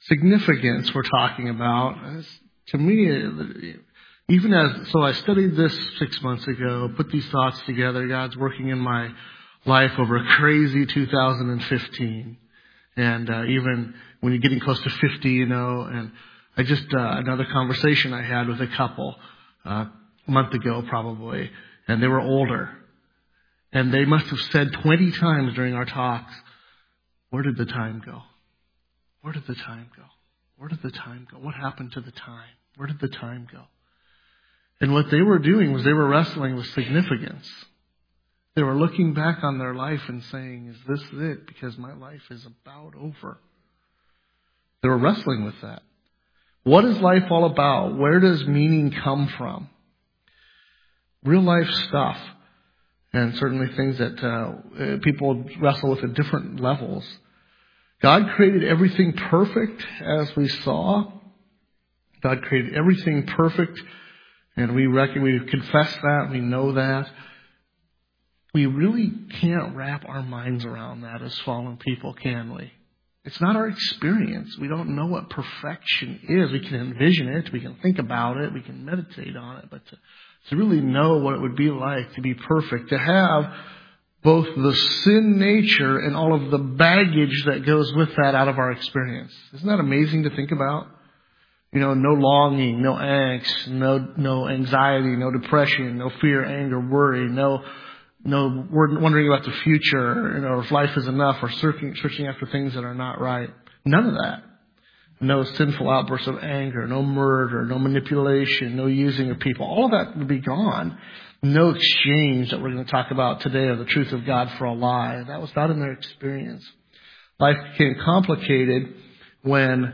significance we're talking about. To me, so I studied this 6 months ago, put these thoughts together. God's working in my life over a crazy 2015. And even when you're getting close to 50, and I just, another conversation I had with a couple a month ago probably, and they were older. And they must have said 20 times during our talks, where did the time go? Where did the time go? Where did the time go? What happened to the time? Where did the time go? And what they were doing was they were wrestling with significance. They were looking back on their life and saying, is this it? Because my life is about over. They were wrestling with that. What is life all about? Where does meaning come from? Real life stuff. And certainly things that people wrestle with at different levels. God created everything perfect, as we saw. God created everything perfect, and we confess that, we know that. We really can't wrap our minds around that as fallen people, can we? It's not our experience. We don't know what perfection is. We can envision it, we can think about it, we can meditate on it, but to really know what it would be like to be perfect, to have both the sin nature and all of the baggage that goes with that out of our experience. Isn't that amazing to think about? No longing, no angst, no anxiety, no depression, no fear, anger, worry, no wondering about the future, if life is enough, or searching after things that are not right. None of that. No sinful outbursts of anger, no murder, no manipulation, no using of people. All of that would be gone. No exchange that we're going to talk about today of the truth of God for a lie. That was not in their experience. Life became complicated when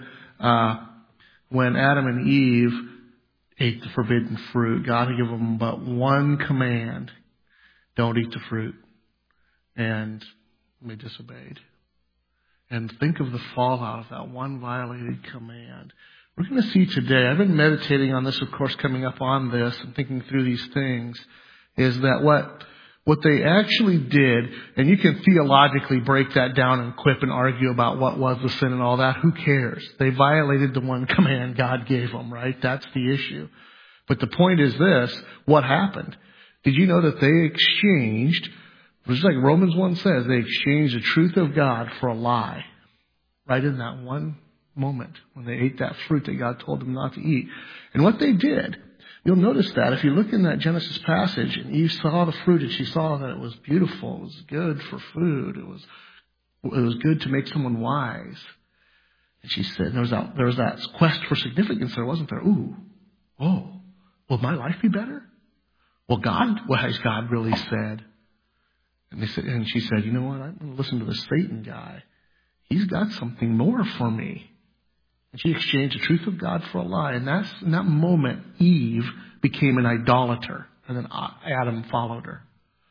Adam and Eve ate the forbidden fruit. God had given them but one command. Don't eat the fruit. And they disobeyed. And think of the fallout of that one violated command. We're going to see today, I've been meditating on this, of course, coming up on this and thinking through these things, is that what they actually did, and you can theologically break that down and quip and argue about what was the sin and all that. Who cares? They violated the one command God gave them, right? That's the issue. But the point is this, what happened? Did you know that they exchanged, just like Romans 1 says, they exchanged the truth of God for a lie. Right in that one moment when they ate that fruit that God told them not to eat. And what they did, you'll notice that if you look in that Genesis passage, and Eve saw the fruit and she saw that it was beautiful, it was good for food, it was good to make someone wise. And she said, there was that quest for significance there, wasn't there? Will my life be better? What has God really said? And she said, you know what? I'm going to listen to the Satan guy. He's got something more for me. And she exchanged the truth of God for a lie. And in that moment, Eve became an idolater. And then Adam followed her.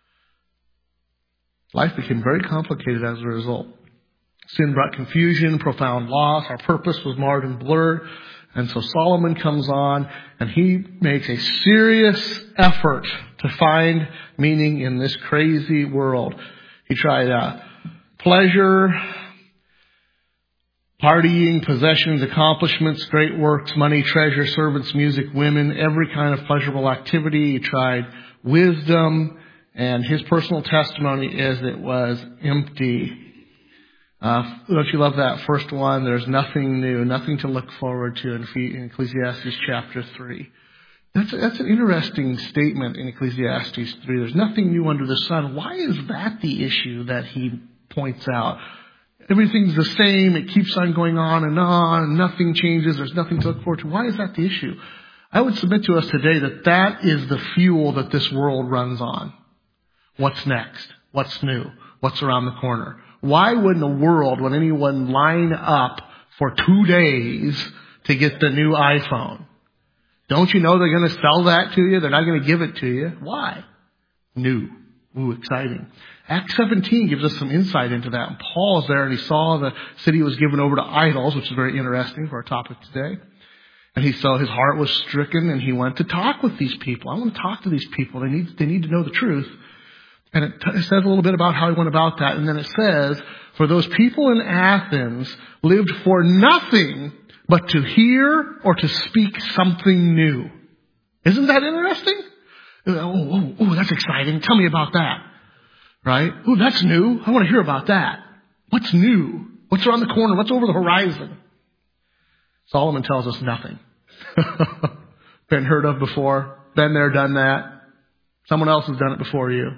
Life became very complicated as a result. Sin brought confusion, profound loss. Our purpose was marred and blurred. And so Solomon comes on, and he makes a serious effort to find meaning in this crazy world. He tried pleasure, partying, possessions, accomplishments, great works, money, treasure, servants, music, women, every kind of pleasurable activity. He tried wisdom, and his personal testimony is it was empty. Don't you love that first one? There's nothing new, nothing to look forward to in Ecclesiastes chapter 3. That's an interesting statement in Ecclesiastes 3. There's nothing new under the sun. Why is that the issue that he points out? Everything's the same. It keeps on going on. And nothing changes. There's nothing to look forward to. Why is that the issue? I would submit to us today that is the fuel that this world runs on. What's next? What's new? What's around the corner? Why would in the world would anyone line up for 2 days to get the new iPhone? Don't you know they're going to sell that to you? They're not going to give it to you. Why? New. Ooh, exciting. Acts 17 gives us some insight into that. And Paul's there and he saw the city was given over to idols, which is very interesting for our topic today. And he saw his heart was stricken and he went to talk with these people. I want to talk to these people. They need to know the truth. And it says a little bit about how he went about that. And then it says, for those people in Athens lived for nothing but to hear or to speak something new. Isn't that interesting? Oh, that's exciting. Tell me about that. Right? Oh, that's new. I want to hear about that. What's new? What's around the corner? What's over the horizon? Solomon tells us nothing. Been heard of before. Been there, done that. Someone else has done it before you.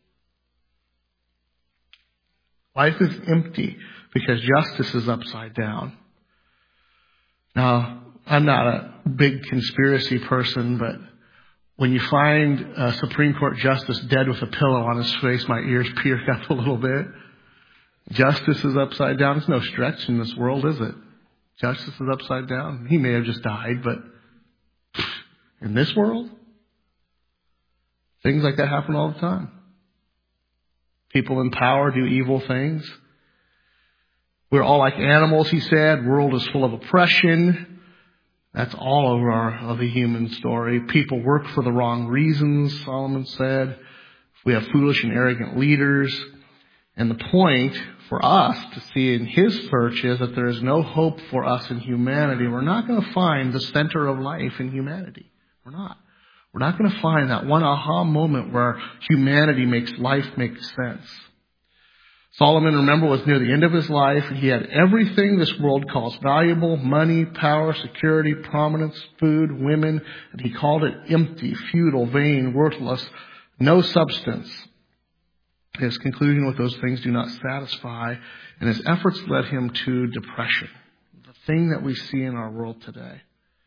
Life is empty because justice is upside down. Now, I'm not a big conspiracy person, but when you find a Supreme Court justice dead with a pillow on his face, my ears perk up a little bit. Justice is upside down. It's no stretch in this world, is it? Justice is upside down. He may have just died, but in this world, things like that happen all the time. People in power do evil things. We're all like animals, he said. World is full of oppression. That's all over the human story. People work for the wrong reasons, Solomon said. We have foolish and arrogant leaders. And the point for us to see in his search is that there is no hope for us in humanity. We're not going to find the center of life in humanity. We're not. We're not going to find that one aha moment where humanity makes life make sense. Solomon, remember, was near the end of his life, and he had everything this world calls valuable: money, power, security, prominence, food, women, and he called it empty, futile, vain, worthless, no substance. His conclusion with those things do not satisfy, and his efforts led him to depression, the thing that we see in our world today.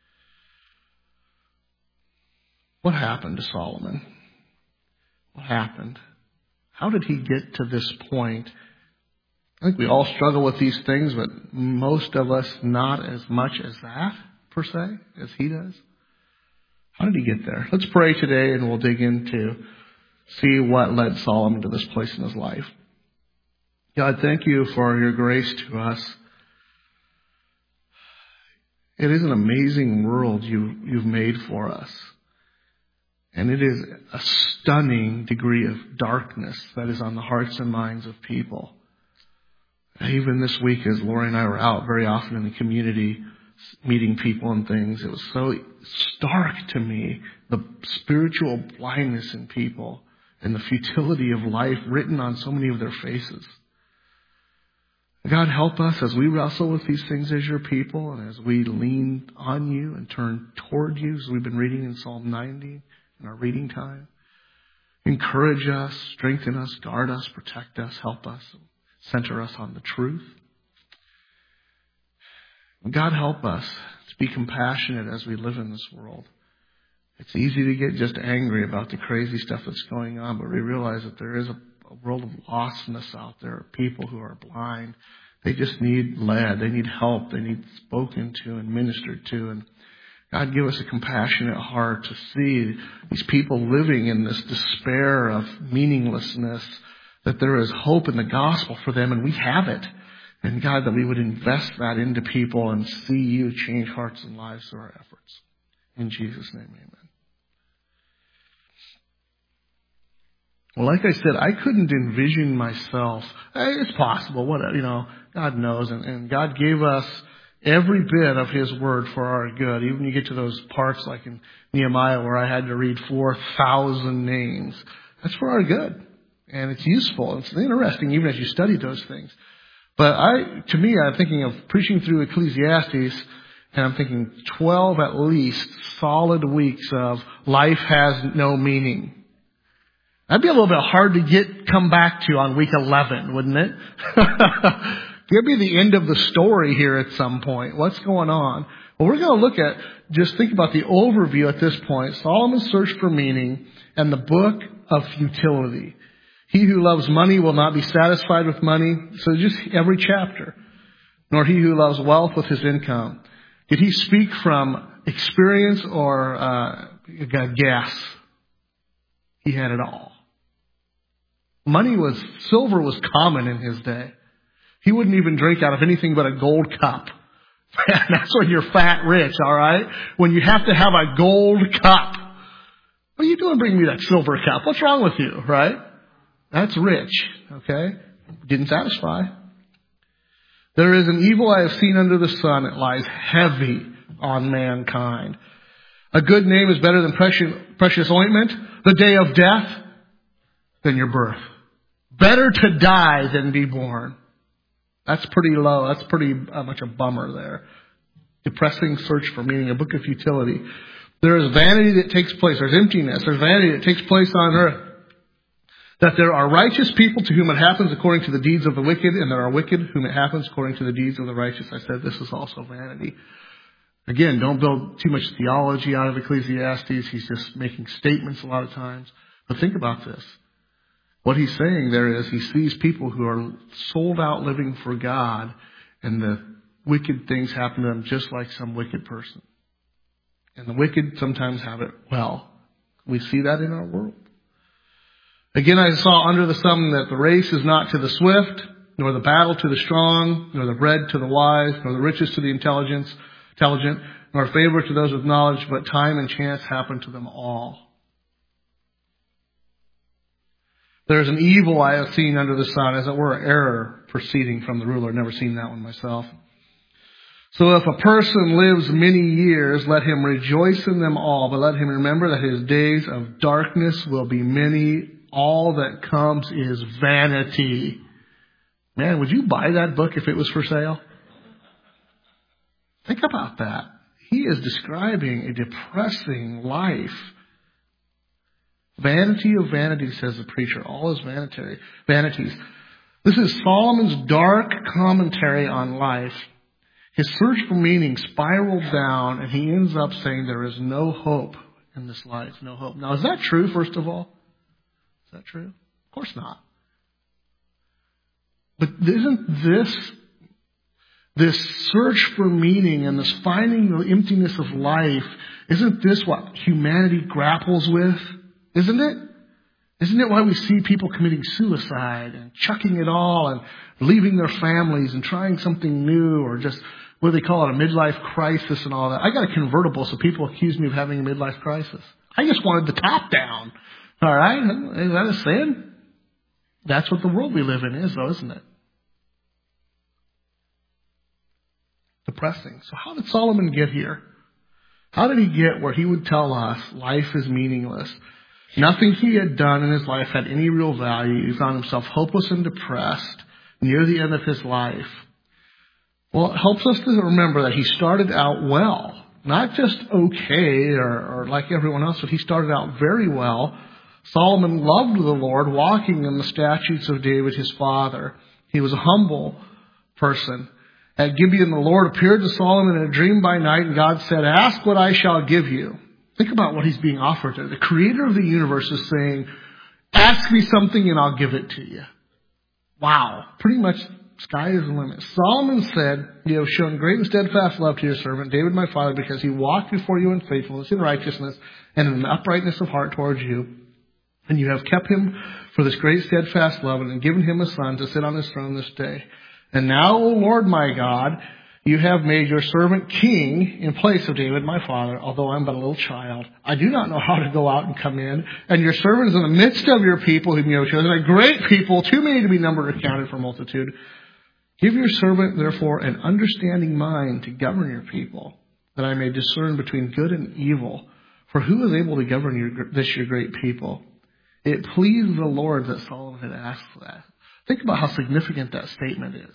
What happened to Solomon? What happened? How did he get to this point? I think we all struggle with these things, but most of us not as much as that, per se, as he does. How did he get there? Let's pray today, and we'll dig into see what led Solomon to this place in his life. God, thank you for your grace to us. It is an amazing world you've made for us. And it is a stunning degree of darkness that is on the hearts and minds of people. Even this week, as Lori and I were out very often in the community, meeting people and things, it was so stark to me, the spiritual blindness in people and the futility of life written on so many of their faces. God, help us as we wrestle with these things as your people and as we lean on you and turn toward you, as we've been reading in Psalm 90 in our reading time. Encourage us, strengthen us, guard us, protect us, help us, center us on the truth. God, help us to be compassionate as we live in this world. It's easy to get just angry about the crazy stuff that's going on, but we realize that there is a world of lostness out there, people who are blind. They just need led. They need help. They need spoken to and ministered to. And God, give us a compassionate heart to see these people living in this despair of meaninglessness, that there is hope in the gospel for them, and we have it. And God, that we would invest that into people and see you change hearts and lives through our efforts. In Jesus' name, amen. Well, like I said, I couldn't envision myself. It's possible, whatever, God knows. And God gave us every bit of his word for our good. Even you get to those parts like in Nehemiah where I had to read 4,000 names. That's for our good. And it's useful. It's interesting even as you study those things. But I'm thinking of preaching through Ecclesiastes, and I'm thinking 12 at least solid weeks of life has no meaning. That'd be a little bit hard to come back to on week 11, wouldn't it? Give me the end of the story here at some point. What's going on? Well, we're going to look at, just think about the overview at this point. Solomon's search for meaning and the book of futility. He who loves money will not be satisfied with money. So just every chapter. Nor he who loves wealth with his income. Did he speak from experience or guess? He had it all. Silver was common in his day. He wouldn't even drink out of anything but a gold cup. That's when you're fat rich, all right? When you have to have a gold cup. What are you doing bringing me that silver cup? What's wrong with you, right? That's rich, okay? Didn't satisfy. There is an evil I have seen under the sun. It lies heavy on mankind. A good name is better than precious ointment. The day of death than your birth. Better to die than be born. That's pretty low. That's pretty much a bummer there. Depressing search for meaning. A book of futility. There is vanity that takes place. There's emptiness. There's vanity that takes place on earth. That there are righteous people to whom it happens according to the deeds of the wicked, and there are wicked whom it happens according to the deeds of the righteous. I said this is also vanity. Again, don't build too much theology out of Ecclesiastes. He's just making statements a lot of times. But think about this. What he's saying there is he sees people who are sold out living for God, and the wicked things happen to them just like some wicked person. And the wicked sometimes have it well. We see that in our world. Again, I saw under the sun that the race is not to the swift, nor the battle to the strong, nor the bread to the wise, nor the riches to the intelligent, nor favor to those with knowledge, but time and chance happen to them all. There is an evil I have seen under the sun, as it were, error proceeding from the ruler. I've never seen that one myself. So if a person lives many years, let him rejoice in them all, but let him remember that his days of darkness will be many. All that comes is vanity. Man, would you buy that book if it was for sale? Think about that. He is describing a depressing life. Vanity of vanity, says the preacher. All is vanities. This is Solomon's dark commentary on life. His search for meaning spiraled down, and he ends up saying there is no hope in this life. No hope. Now, is that true, first of all? Is that true? Of course not. But isn't this search for meaning and this finding the emptiness of life, isn't this what humanity grapples with? Isn't it? Isn't it why we see people committing suicide and chucking it all and leaving their families and trying something new, or just, what do they call it, a midlife crisis and all that? I got a convertible, so people accuse me of having a midlife crisis. I just wanted the top down. All right? Is that a sin? That's what the world we live in is, though, isn't it? Depressing. So how did Solomon get here? How did he get where he would tell us life is meaningless? Nothing he had done in his life had any real value. He found himself hopeless and depressed near the end of his life. Well, it helps us to remember that he started out well. Not just okay or like everyone else, but he started out very well. Solomon loved the Lord, walking in the statutes of David, his father. He was a humble person. At Gibeon, the Lord appeared to Solomon in a dream by night, and God said, "Ask what I shall give you." Think about what he's being offered there. The creator of the universe is saying, ask me something and I'll give it to you. Wow. Pretty much sky is the limit. Solomon said, "You have shown great and steadfast love to your servant, David my father, because he walked before you in faithfulness, in righteousness, and in uprightness of heart towards you. And you have kept him for this great steadfast love, and given him a son to sit on his throne this day. And now, O Lord my God, you have made your servant king in place of David my father, although I'm but a little child. I do not know how to go out and come in. And your servant is in the midst of your people whom you have chosen, a great people, too many to be numbered or counted for multitude. Give your servant, therefore, an understanding mind to govern your people, that I may discern between good and evil. For who is able to govern your great people?" It pleased the Lord that Solomon had asked for that. Think about how significant that statement is.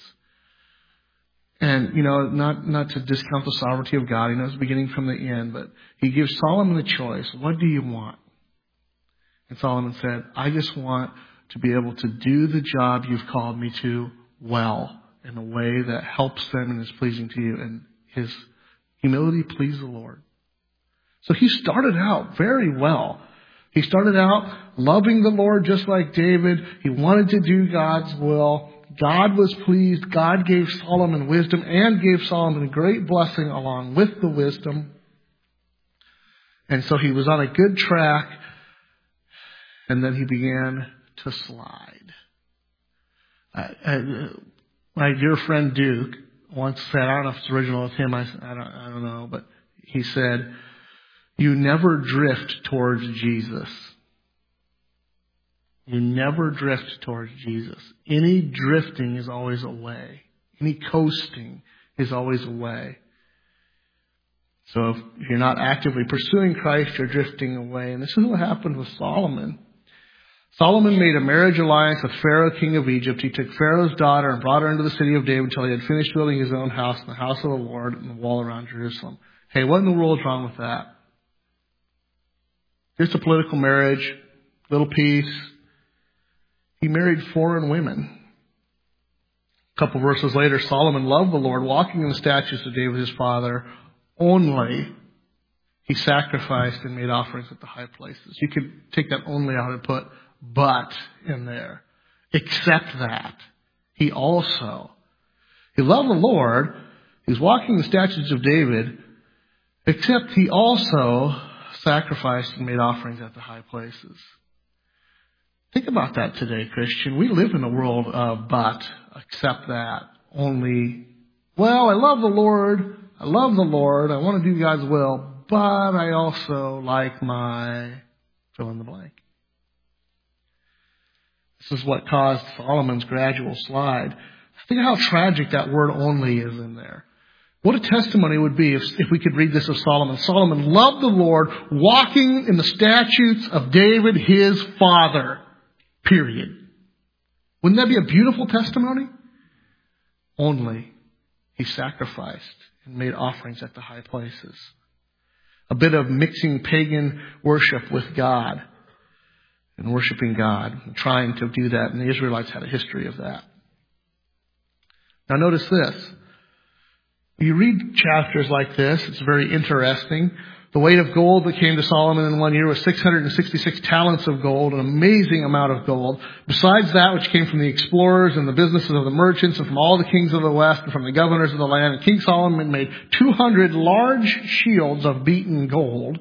And, not to discount the sovereignty of God. He knows the beginning from the end. But he gives Solomon the choice. What do you want? And Solomon said, I just want to be able to do the job you've called me to well, in a way that helps them and is pleasing to you. And his humility pleased the Lord. So he started out very well. He started out loving the Lord just like David. He wanted to do God's will. God was pleased. God gave Solomon wisdom and gave Solomon a great blessing along with the wisdom. And so he was on a good track. And then he began to slide. My dear friend Duke once said, I don't know if it's original with him, I don't know, but he said, "You never drift towards Jesus. You never drift towards Jesus. Any drifting is always away. Any coasting is always away. So if you're not actively pursuing Christ, you're drifting away. And this is what happened with Solomon. Solomon made a marriage alliance with Pharaoh, king of Egypt. He took Pharaoh's daughter and brought her into the city of David until he had finished building his own house and the house of the Lord and the wall around Jerusalem. Hey, what in the world is wrong with that? Just a political marriage, little peace. He married foreign women. A couple verses later, Solomon loved the Lord, walking in the statutes of David his father. Only he sacrificed and made offerings at the high places. You could take that only out and put but in there. Except that. He loved the Lord. He's walking the statutes of David. Except he also sacrificed and made offerings at the high places. Think about that today, Christian. We live in a world of but, except that, only, well, I love the Lord. I want to do God's will, but I also like my fill in the blank. This is what caused Solomon's gradual slide. Think how tragic that word only is in there. What a testimony it would be if we could read this of Solomon. Solomon loved the Lord, walking in the statutes of David, his father. Period. Wouldn't that be a beautiful testimony? Only he sacrificed and made offerings at the high places. A bit of mixing pagan worship with God and worshiping God and trying to do that. And the Israelites had a history of that. Now notice this. You read chapters like this, it's very interesting. The weight of gold that came to Solomon in 1 year was 666 talents of gold, an amazing amount of gold. Besides that, which came from the explorers and the businesses of the merchants and from all the kings of the west and from the governors of the land. And King Solomon made 200 large shields of beaten gold.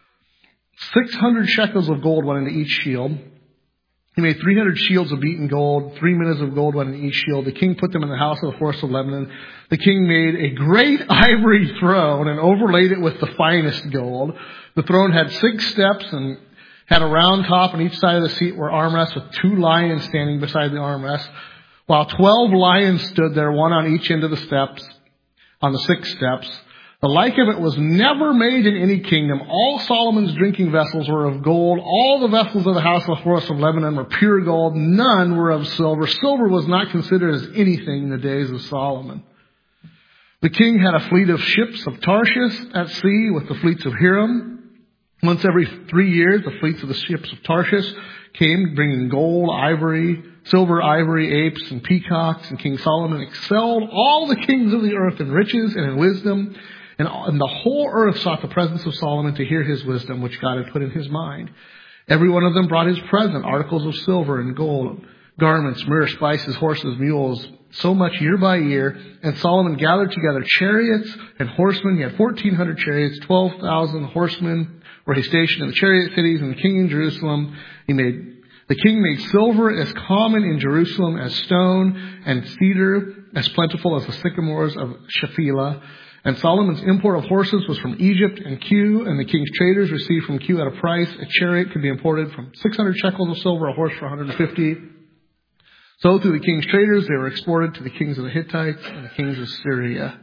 600 shekels of gold went into each shield. He made 300 shields of beaten gold. 3 minas of gold went in each shield. The king put them in the house of the forest of Lebanon. The king made a great ivory throne and overlaid it with the finest gold. The throne had 6 steps and had a round top, on each side of the seat were armrests with 2 lions standing beside the armrests, while 12 lions stood there, one on each end of the steps, on the 6 steps. The like of it was never made in any kingdom. All Solomon's drinking vessels were of gold. All the vessels of the house of the forest of Lebanon were pure gold. None were of silver. Silver was not considered as anything in the days of Solomon. The king had a fleet of ships of Tarshish at sea with the fleets of Hiram. Once every 3 years, the fleets of the ships of Tarshish came bringing gold, ivory, silver, ivory, apes, and peacocks. And King Solomon excelled all the kings of the earth in riches and in wisdom. And the whole earth sought the presence of Solomon to hear his wisdom, which God had put in his mind. Every one of them brought his present, articles of silver and gold, garments, myrrh, spices, horses, mules, so much year by year. And Solomon gathered together chariots and horsemen. He had 1,400 chariots, 12,000 horsemen were he stationed in the chariot cities, and the king in Jerusalem. The king made silver as common in Jerusalem as stone, and cedar as plentiful as the sycamores of Shephelah. And Solomon's import of horses was from Egypt and Cu, and the king's traders received from Cu at a price. A chariot could be imported from 600 shekels of silver, a horse for 150. So through the king's traders, they were exported to the kings of the Hittites and the kings of Syria.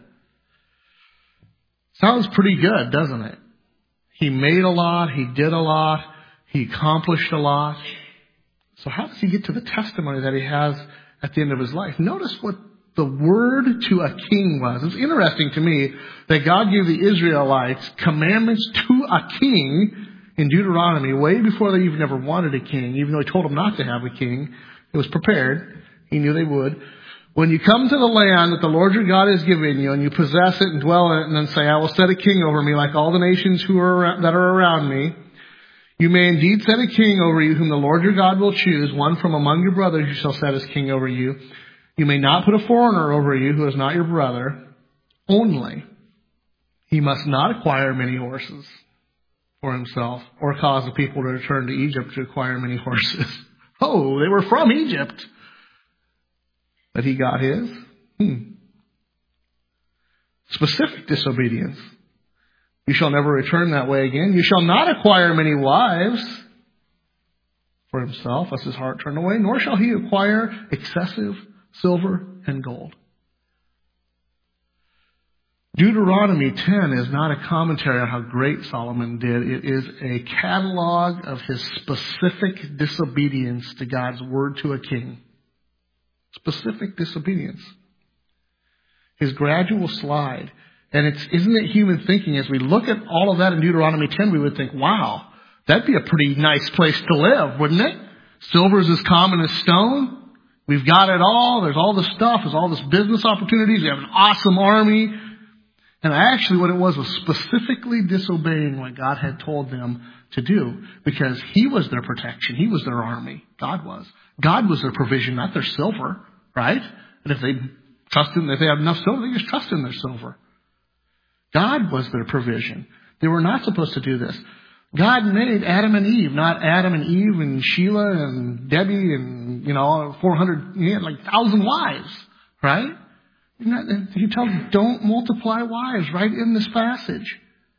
Sounds pretty good, doesn't it? He made a lot, he did a lot, he accomplished a lot. So how does he get to the testimony that he has at the end of his life? Notice what the word to a king was. It's interesting to me that God gave the Israelites commandments to a king in Deuteronomy way before they even ever wanted a king, even though he told them not to have a king. It was prepared. He knew they would. When you come to the land that the Lord your God has given you and you possess it and dwell in it and then say, I will set a king over me like all the nations that are around me, you may indeed set a king over you whom the Lord your God will choose, one from among your brothers you shall set as king over you. You may not put a foreigner over you who is not your brother. Only he must not acquire many horses for himself or cause the people to return to Egypt to acquire many horses. Oh, they were from Egypt. But he got his. Specific disobedience. You shall never return that way again. You shall not acquire many wives for himself, lest his heart turn away, nor shall he acquire excessive silver and gold. Deuteronomy 10 is not a commentary on how great Solomon did. It is a catalog of his specific disobedience to God's word to a king. Specific disobedience. His gradual slide. And isn't it human thinking? As we look at all of that in Deuteronomy 10, we would think, wow, that'd be a pretty nice place to live, wouldn't it? Silver is as common as stone. We've got it all. There's all this stuff. There's all this business opportunities. We have an awesome army. And actually what it was specifically disobeying what God had told them to do, because he was their protection. He was their army. God was. God was their provision, not their silver, right? And if they have enough silver, they just trust in their silver. God was their provision. They were not supposed to do this. God made Adam and Eve, not Adam and Eve and Sheila and Debbie and, 400, he had 1,000 wives, right? He tells them, don't multiply wives right in this passage.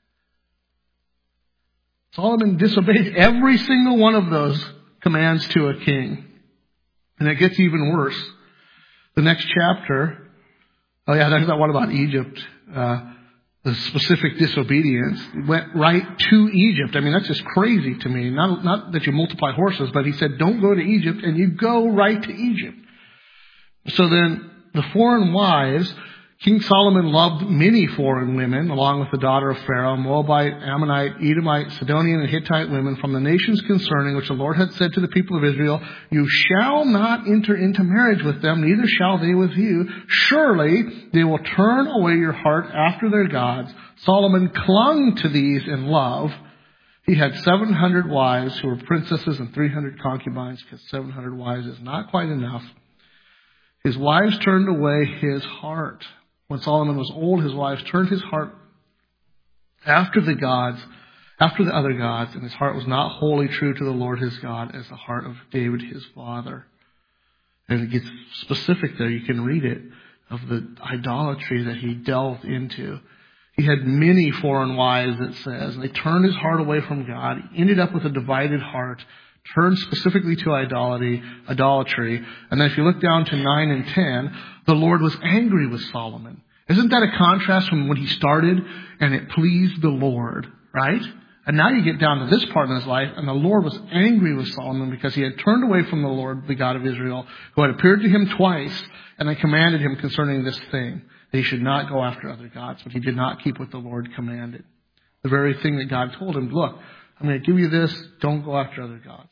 Solomon disobeyed every single one of those commands to a king. And it gets even worse. The next chapter, there's that one about Egypt, the specific disobedience, went right to Egypt. I mean, that's just crazy to me. Not that you multiply horses, but he said, don't go to Egypt, and you go right to Egypt. So then, the foreign wives, King Solomon loved many foreign women, along with the daughter of Pharaoh, Moabite, Ammonite, Edomite, Sidonian, and Hittite women from the nations concerning which the Lord had said to the people of Israel, you shall not enter into marriage with them, neither shall they with you. Surely they will turn away your heart after their gods. Solomon clung to these in love. He had 700 wives who were princesses and 300 concubines, because 700 wives is not quite enough. His wives turned away his heart. When Solomon was old, his wives turned his heart after the other gods, and his heart was not wholly true to the Lord his God as the heart of David his father. And it gets specific there. You can read it, of the idolatry that he delved into. He had many foreign wives, it says, and they turned his heart away from God. He ended up with a divided heart, turned specifically to idolatry. And then if you look down to 9 and 10, the Lord was angry with Solomon. Isn't that a contrast from when he started and it pleased the Lord, right? And now you get down to this part in his life, and the Lord was angry with Solomon because he had turned away from the Lord, the God of Israel, who had appeared to him twice and had commanded him concerning this thing, that he should not go after other gods. But he did not keep what the Lord commanded. The very thing that God told him, look, I'm going to give you this, don't go after other gods.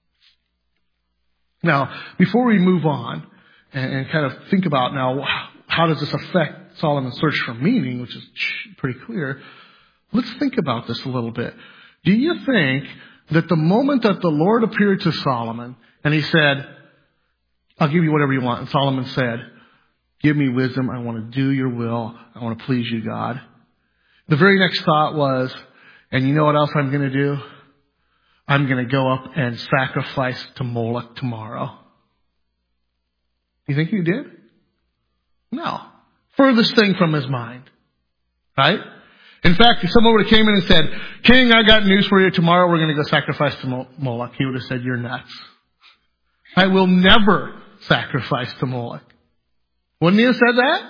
Now, before we move on and kind of think about now, how does this affect Solomon's search for meaning, which is pretty clear, let's think about this a little bit. Do you think that the moment that the Lord appeared to Solomon and he said, I'll give you whatever you want, and Solomon said, give me wisdom, I want to do your will, I want to please you, God. The very next thought was, and you know what else I'm going to do? I'm going to go up and sacrifice to Moloch tomorrow. You think he did? No. Furthest thing from his mind. Right? In fact, if someone would have came in and said, King, I got news for you. Tomorrow we're going to go sacrifice to Moloch. He would have said, you're nuts. I will never sacrifice to Moloch. Wouldn't he have said that?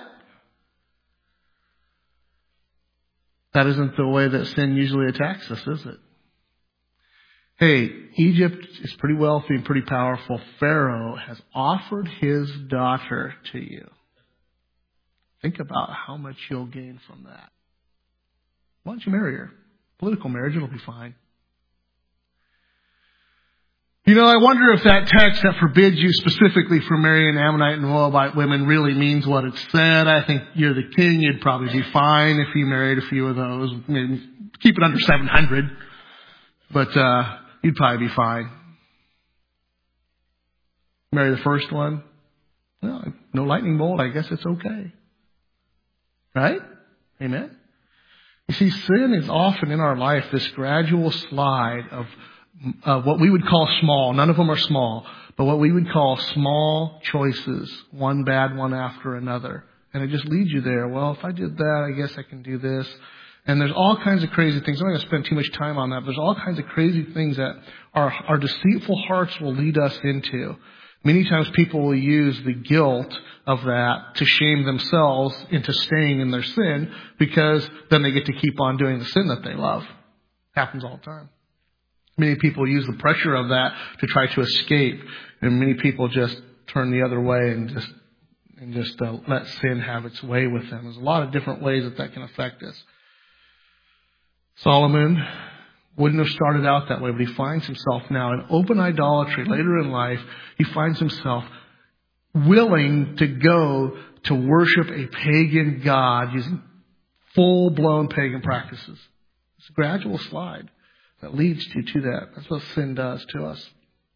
That isn't the way that sin usually attacks us, is it? Hey, Egypt is pretty wealthy and pretty powerful. Pharaoh has offered his daughter to you. Think about how much you'll gain from that. Why don't you marry her? Political marriage, it'll be fine. I wonder if that text that forbids you specifically from marrying Ammonite and Moabite women really means what it said. I think you're the king. You'd probably be fine if you married a few of those. Maybe keep it under 700. But you'd probably be fine. Marry the first one. Well, no lightning bolt. I guess it's okay. Right? Amen? You see, sin is often in our life this gradual slide of what we would call small. None of them are small. But what we would call small choices. One bad one after another. And it just leads you there. Well, if I did that, I guess I can do this. And there's all kinds of crazy things. I'm not going to spend too much time on that. But there's all kinds of crazy things that our deceitful hearts will lead us into. Many times people will use the guilt of that to shame themselves into staying in their sin, because then they get to keep on doing the sin that they love. Happens all the time. Many people use the pressure of that to try to escape, and many people just turn the other way and just let sin have its way with them. There's a lot of different ways that can affect us. Solomon wouldn't have started out that way, but he finds himself now in open idolatry. Later in life, he finds himself willing to go to worship a pagan god using full-blown pagan practices. It's a gradual slide that leads you to that. That's what sin does to us.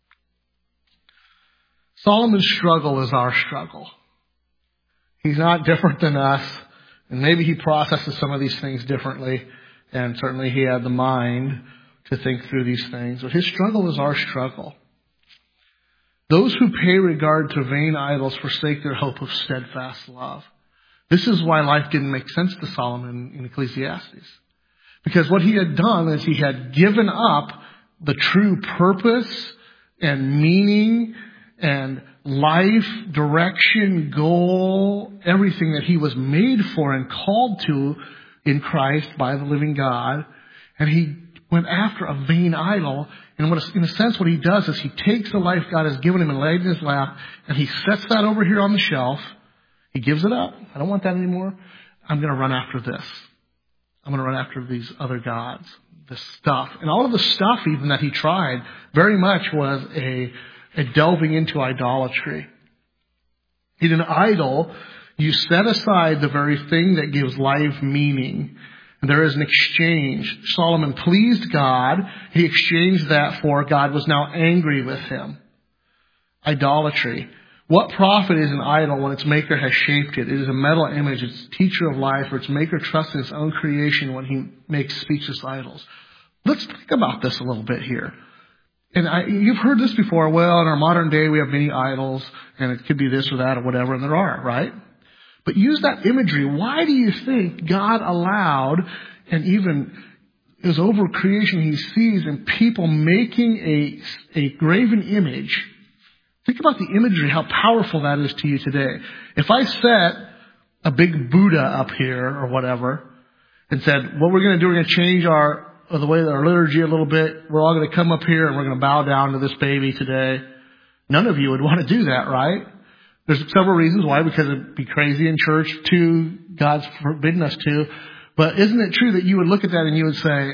Solomon's struggle is our struggle. He's not different than us, and maybe he processes some of these things differently, and certainly he had the mind to think through these things. But his struggle is our struggle. Those who pay regard to vain idols forsake their hope of steadfast love. This is why life didn't make sense to Solomon in Ecclesiastes. Because what he had done is he had given up the true purpose and meaning and life, direction, goal, everything that he was made for and called to in Christ by the living God. And he went after a vain idol. And in a sense, what he does is he takes the life God has given him and laid in his lap, and he sets that over here on the shelf. He gives it up. I don't want that anymore. I'm going to run after this. I'm going to run after these other gods, this stuff. And all of the stuff even that he tried very much was a delving into idolatry. In an idol, you set aside the very thing that gives life meaning. There is an exchange. Solomon pleased God. He exchanged that for God was now angry with him. Idolatry. What profit is an idol when its maker has shaped it? It is a metal image. It's a teacher of life, or its maker trusts in his own creation when he makes speechless idols. Let's think about this a little bit here. And you've heard this before. Well, in our modern day, we have many idols, and it could be this or that or whatever, and there are, right? But use that imagery. Why do you think God allowed, and even as over creation he sees in people making a graven image? Think about the imagery, how powerful that is to you today. If I set a big Buddha up here or whatever and said, what we're going to do, we're going to change the way that our liturgy a little bit. We're all going to come up here and we're going to bow down to this baby today. None of you would want to do that, right? There's several reasons why, because it'd be crazy in church. 2, God's forbidden us to. But isn't it true that you would look at that and you would say,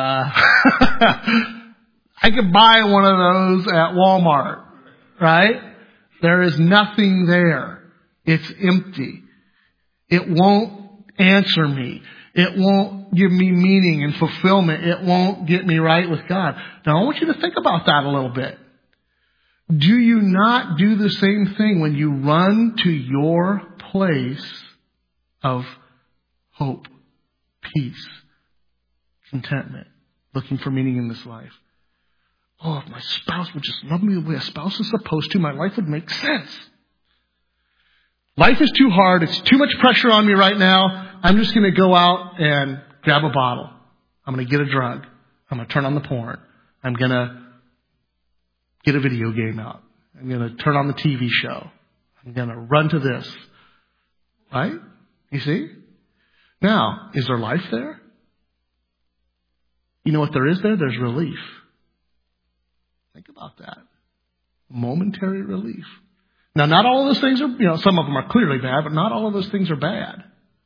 I could buy one of those at Walmart, right? There is nothing there. It's empty. It won't answer me. It won't give me meaning and fulfillment. It won't get me right with God. Now I want you to think about that a little bit. Do you not do the same thing when you run to your place of hope, peace, contentment, looking for meaning in this life? Oh, if my spouse would just love me the way a spouse is supposed to, my life would make sense. Life is too hard. It's too much pressure on me right now. I'm just going to go out and grab a bottle. I'm going to get a drug. I'm going to turn on the porn. I'm going to get a video game out. I'm going to turn on the TV show. I'm going to run to this. Right? You see? Now, is there life there? You know what there is there? There's relief. Think about that. Momentary relief. Now, not all of those things are, some of them are clearly bad, but not all of those things are bad.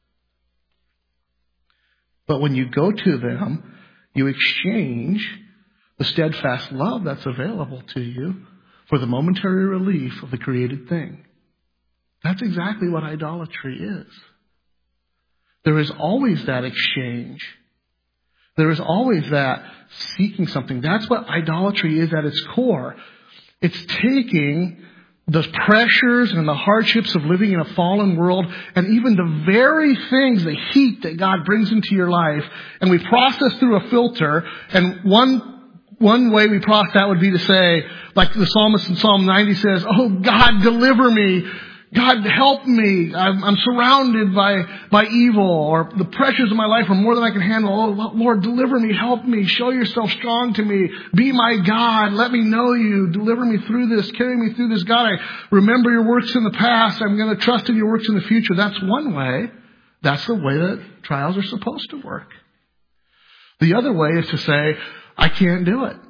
But when you go to them, you exchange the steadfast love that's available to you for the momentary relief of the created thing. That's exactly what idolatry is. There is always that exchange. There is always that seeking something. That's what idolatry is at its core. It's taking the pressures and the hardships of living in a fallen world, and even the very things, the heat that God brings into your life, and we process through a filter. And one way we process that would be to say, like the psalmist in Psalm 90 says, oh God, deliver me. God, help me. I'm surrounded by evil, or the pressures of my life are more than I can handle. Oh, Lord, deliver me, help me, show yourself strong to me. Be my God. Let me know you. Deliver me through this. Carry me through this. God, I remember your works in the past. I'm going to trust in your works in the future. That's one way. That's the way that trials are supposed to work. The other way is to say, I can't do it.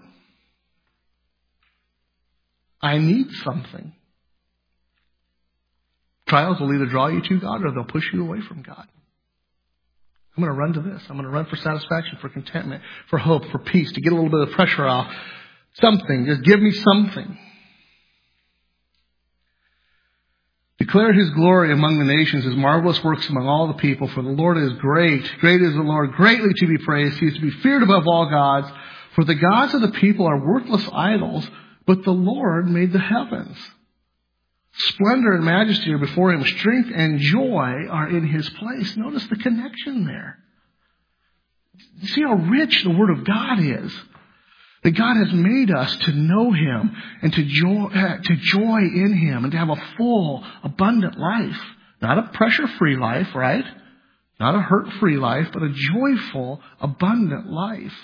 I need something. Trials will either draw you to God or they'll push you away from God. I'm going to run to this. I'm going to run for satisfaction, for contentment, for hope, for peace, to get a little bit of pressure off. Something. Just give me something. Declare his glory among the nations, his marvelous works among all the people. For the Lord is great. Great is the Lord, greatly to be praised. He is to be feared above all gods. For the gods of the people are worthless idols, but the Lord made the heavens. Splendor and majesty are before him. Strength and joy are in his place. Notice the connection there. You see how rich the Word of God is. That God has made us to know him and to joy in him and to have a full, abundant life. Not a pressure-free life, right? Not a hurt-free life, but a joyful, abundant life.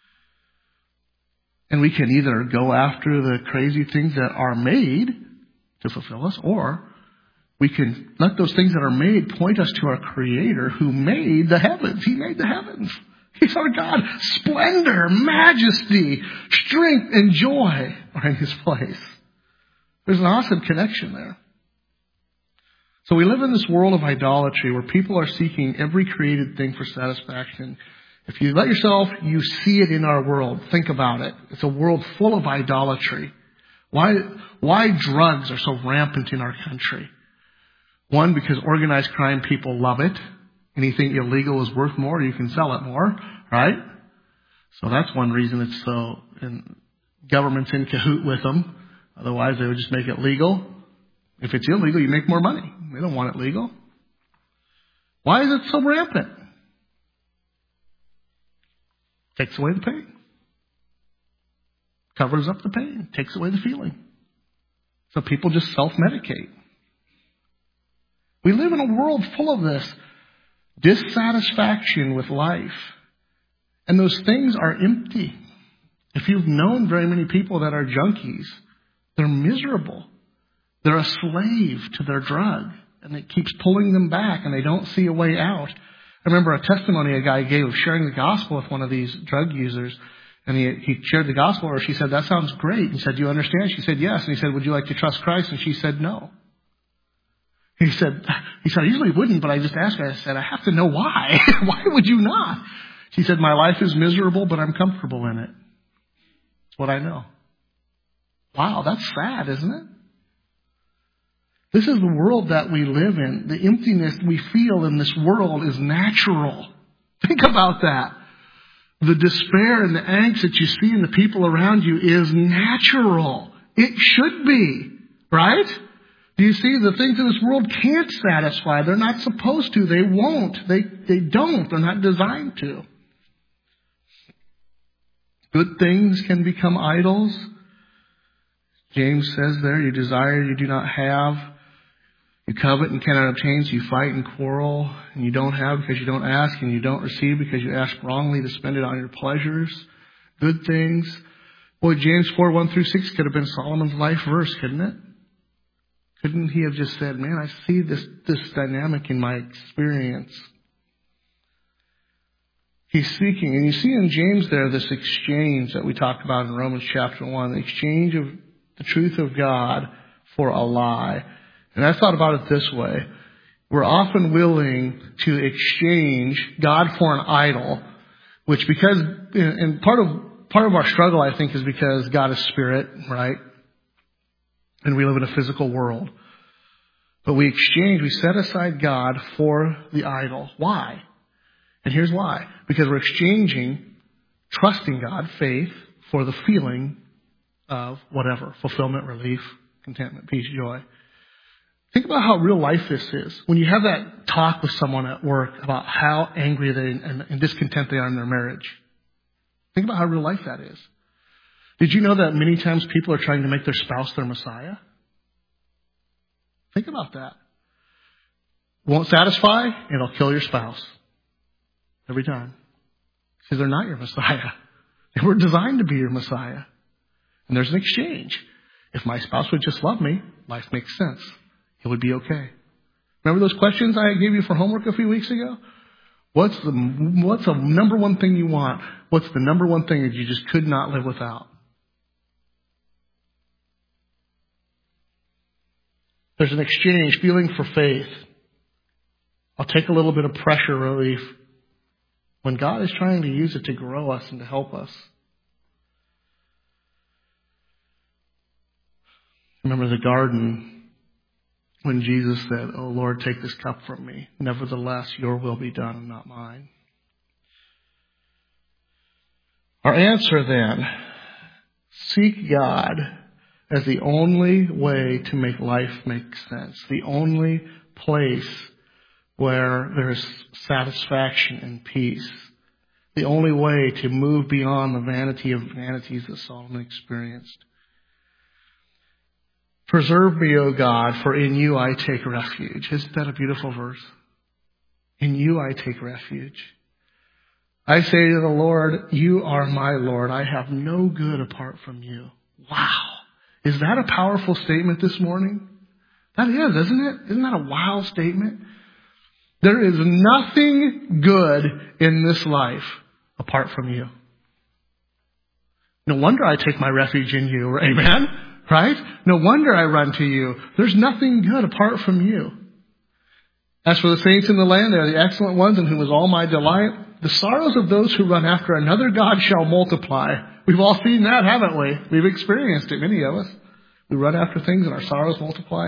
And we can either go after the crazy things that are made to fulfill us, or we can let those things that are made point us to our Creator who made the heavens. He made the heavens. He's our God. Splendor, majesty, strength, and joy are in his place. There's an awesome connection there. So we live in this world of idolatry where people are seeking every created thing for satisfaction. If you let yourself, you see it in our world. Think about it. It's a world full of idolatry. Why drugs are so rampant in our country? One, because organized crime people love it. Anything illegal is worth more, you can sell it more, right? So that's one reason it's so, and government's in cahoot with them. Otherwise, they would just make it legal. If it's illegal, you make more money. They don't want it legal. Why is it so rampant? Takes away the pain. Covers up the pain. Takes away the feeling. So people just self-medicate. We live in a world full of this dissatisfaction with life. And those things are empty. If you've known very many people that are junkies, they're miserable. They're a slave to their drug. And it keeps pulling them back and they don't see a way out. I remember a testimony a guy gave of sharing the gospel with one of these drug users. And he shared the gospel with her. She said, that sounds great. He said, do you understand? She said, yes. And he said, would you like to trust Christ? And she said, no. He said, I usually wouldn't, but I just asked her. I said, I have to know why. Why would you not? She said, my life is miserable, but I'm comfortable in it. That's what I know. Wow, that's sad, isn't it? This is the world that we live in. The emptiness we feel in this world is natural. Think about that. The despair and the angst that you see in the people around you is natural. It should be, right? Do you see the things in this world can't satisfy? They're not supposed to. They won't. They don't. They're not designed to. Good things can become idols. James says there, you desire, you do not have. You covet and cannot obtain, so you fight and quarrel. And you don't have because you don't ask, and you don't receive because you ask wrongly to spend it on your pleasures. Good things. Boy, James 4:1-6 could have been Solomon's life verse, couldn't it? Couldn't he have just said, man, I see this dynamic in my experience. He's seeking, and you see in James there this exchange that we talked about in Romans chapter 1, the exchange of the truth of God for a lie. And I thought about it this way. We're often willing to exchange God for an idol, which because, and part of our struggle, I think, is because God is spirit, right? And we live in a physical world. But we set aside God for the idol. Why? And here's why. Because we're exchanging trusting God, faith, for the feeling of whatever. Fulfillment, relief, contentment, peace, joy. Think about how real life this is. When you have that talk with someone at work about how angry they and discontent they are in their marriage. Think about how real life that is. Did you know that many times people are trying to make their spouse their Messiah? Think about that. Won't satisfy, it'll kill your spouse. Every time. Because they're not your Messiah. They were designed to be your Messiah. And there's an exchange. If my spouse would just love me, life makes sense. It would be okay. Remember those questions I gave you for homework a few weeks ago? What's the number one thing you want? What's the number one thing that you just could not live without? There's an exchange, feeling for faith. I'll take a little bit of pressure relief when God is trying to use it to grow us and to help us. Remember the garden when Jesus said, "Oh Lord, take this cup from me. Nevertheless, your will be done and not mine." Our answer then, seek God as the only way to make life make sense, the only place where there is satisfaction and peace, the only way to move beyond the vanity of vanities that Solomon experienced. Preserve me, O God, for in you I take refuge. Isn't that a beautiful verse? In you I take refuge. I say to the Lord, you are my Lord. I have no good apart from you. Wow. Is that a powerful statement this morning? That is, isn't it? Isn't that a wow statement? There is nothing good in this life apart from you. No wonder I take my refuge in you. Amen? Right? No wonder I run to you. There's nothing good apart from you. As for the saints in the land, they are the excellent ones in whom is all my delight. The sorrows of those who run after another God shall multiply. We've all seen that, haven't we? We've experienced it, many of us. We run after things and our sorrows multiply.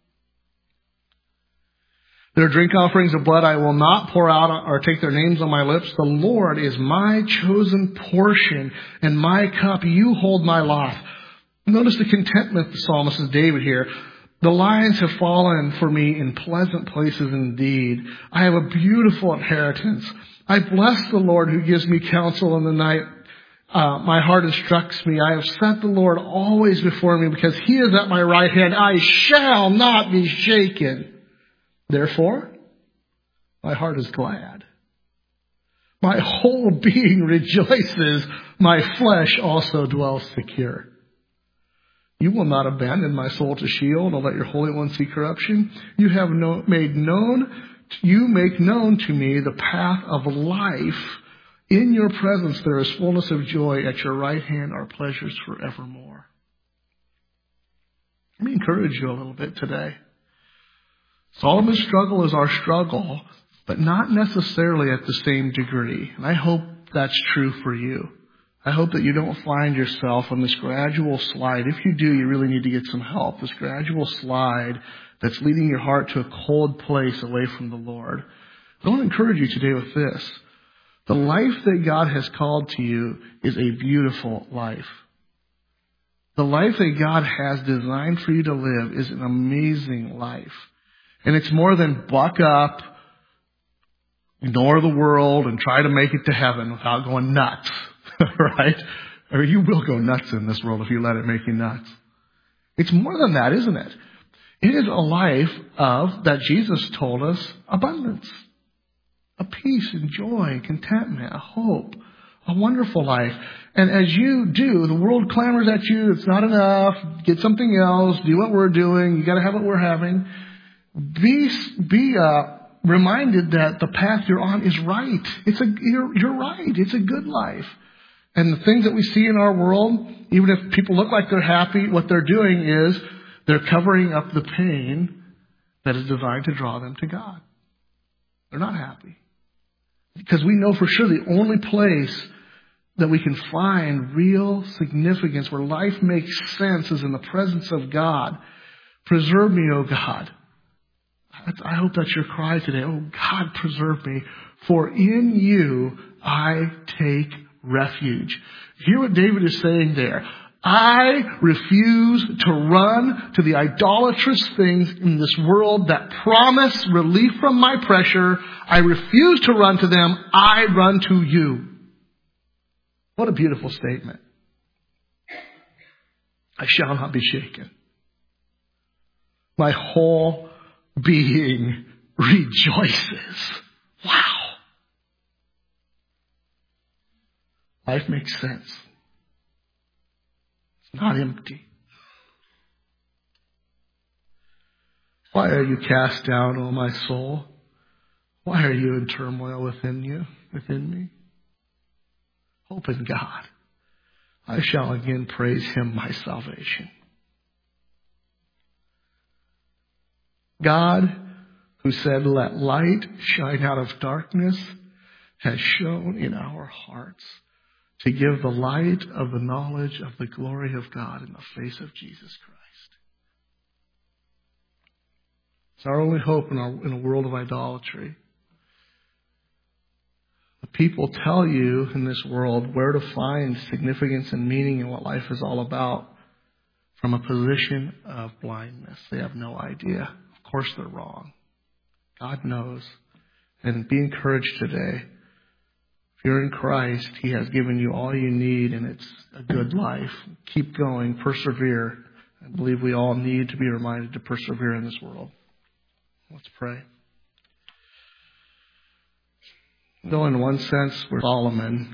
Their drink offerings of blood I will not pour out or take their names on my lips. The Lord is my chosen portion and my cup. You hold my lot. Notice the contentment the psalmist is David here. The lines have fallen for me in pleasant places indeed. I have a beautiful inheritance. I bless the Lord who gives me counsel in the night. My heart instructs me. I have set the Lord always before me because he is at my right hand. I shall not be shaken. Therefore, my heart is glad. My whole being rejoices. My flesh also dwells secure. You will not abandon my soul to Sheol, nor let your Holy One see corruption. You make known to me the path of life. In your presence there is fullness of joy. At your right hand are pleasures forevermore. Let me encourage you a little bit today. Solomon's struggle is our struggle, but not necessarily at the same degree. And I hope that's true for you. I hope that you don't find yourself on this gradual slide. If you do, you really need to get some help. This gradual slide that's leading your heart to a cold place away from the Lord. I want to encourage you today with this. The life that God has called to you is a beautiful life. The life that God has designed for you to live is an amazing life. And it's more than buck up, ignore the world, and try to make it to heaven without going nuts. Right? Or you will go nuts in this world if you let it make you nuts. It's more than that, isn't it? It is a life of, that Jesus told us, abundance. A peace and joy and contentment, a hope, a wonderful life. And as you do, the world clamors at you, it's not enough, get something else, do what we're doing, you gotta have what we're having. Be reminded that the path you're on is right. You're right. It's a good life. And the things that we see in our world, even if people look like they're happy, what they're doing is they're covering up the pain that is designed to draw them to God. They're not happy. Because we know for sure the only place that we can find real significance, where life makes sense, is in the presence of God. Preserve me, O God. I hope that's your cry today. Oh, God, preserve me. For in you I take refuge. Hear what David is saying there. I refuse to run to the idolatrous things in this world that promise relief from my pressure. I refuse to run to them. I run to you. What a beautiful statement. I shall not be shaken. My whole being rejoices. Wow. Life makes sense. It's not empty. Why are you cast down, O my soul? Why are you in turmoil within me? Hope in God. I shall again praise him, my salvation. God, who said, let light shine out of darkness, has shone in our hearts to give the light of the knowledge of the glory of God in the face of Jesus Christ. It's our only hope in a world of idolatry. The people tell you in this world where to find significance and meaning in what life is all about from a position of blindness. They have no idea. Of course they're wrong. God knows. And be encouraged today. If you're in Christ, he has given you all you need, and it's a good life. Keep going. Persevere. I believe we all need to be reminded to persevere in this world. Let's pray. Though in one sense we're Solomon,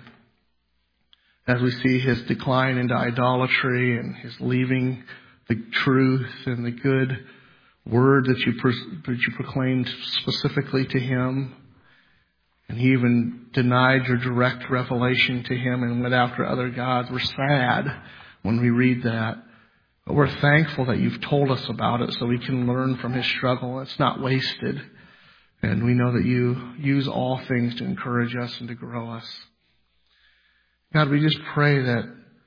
as we see his decline into idolatry and his leaving the truth and the good word that you proclaimed specifically to him, and he even denied your direct revelation to him and went after other gods. We're sad when we read that. But we're thankful that you've told us about it so we can learn from his struggle. It's not wasted. And we know that you use all things to encourage us and to grow us. God, we just pray that,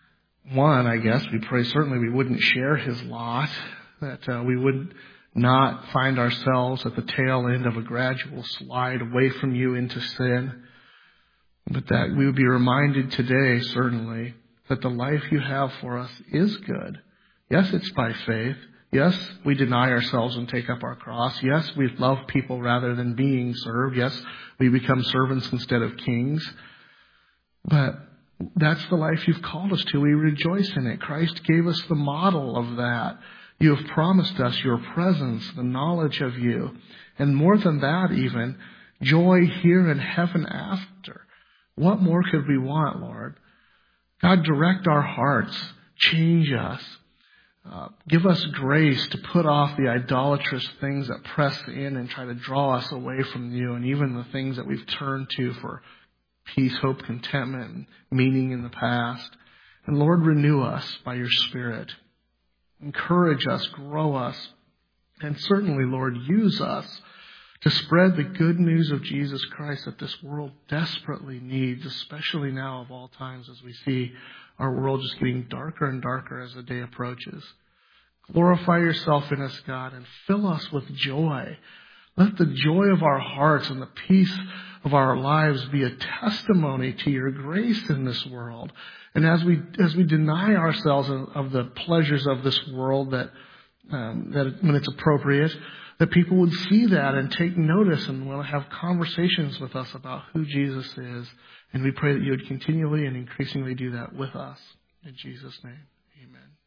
we pray certainly we wouldn't share his lot, that we would not find ourselves at the tail end of a gradual slide away from you into sin, but that we would be reminded today, certainly, that the life you have for us is good. Yes, it's by faith. Yes, we deny ourselves and take up our cross. Yes, we love people rather than being served. Yes, we become servants instead of kings. But that's the life you've called us to. We rejoice in it. Christ gave us the model of that. You have promised us your presence, the knowledge of you. And more than that even, joy here in heaven after. What more could we want, Lord? God, direct our hearts. Change us. Give us grace to put off the idolatrous things that press in and try to draw us away from you, and even the things that we've turned to for peace, hope, contentment, and meaning in the past. And Lord, renew us by your Spirit. Encourage us, grow us, and certainly, Lord, use us to spread the good news of Jesus Christ that this world desperately needs, especially now of all times as we see our world just getting darker and darker as the day approaches. Glorify yourself in us, God, and fill us with joy. Let the joy of our hearts and the peace of our lives be a testimony to your grace in this world. And as we deny ourselves of the pleasures of this world that when it's appropriate, that people would see that and take notice and want to have conversations with us about who Jesus is. And we pray that you would continually and increasingly do that with us. In Jesus' name, amen.